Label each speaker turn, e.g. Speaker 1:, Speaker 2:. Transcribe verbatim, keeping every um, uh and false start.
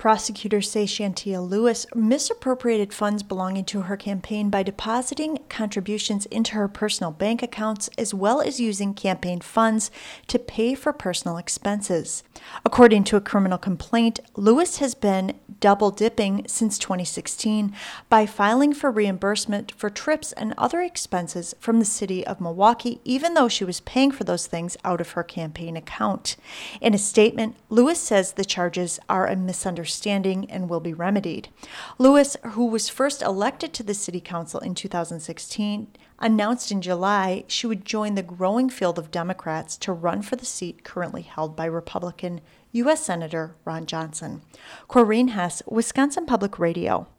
Speaker 1: Prosecutors say Shantia Lewis misappropriated funds belonging to her campaign by depositing contributions into her personal bank accounts as well as using campaign funds to pay for personal expenses. According to a criminal complaint, Lewis has been double dipping since twenty sixteen by filing for reimbursement for trips and other expenses from the city of Milwaukee, even though she was paying for those things out of her campaign account. In a statement, Lewis says the charges are a misunderstanding and will be remedied. Lewis, who was first elected to the city council in two thousand sixteen, announced in July she would join the growing field of Democrats to run for the seat currently held by Republican U S Senator Ron Johnson. Corrine Hess, Wisconsin Public Radio.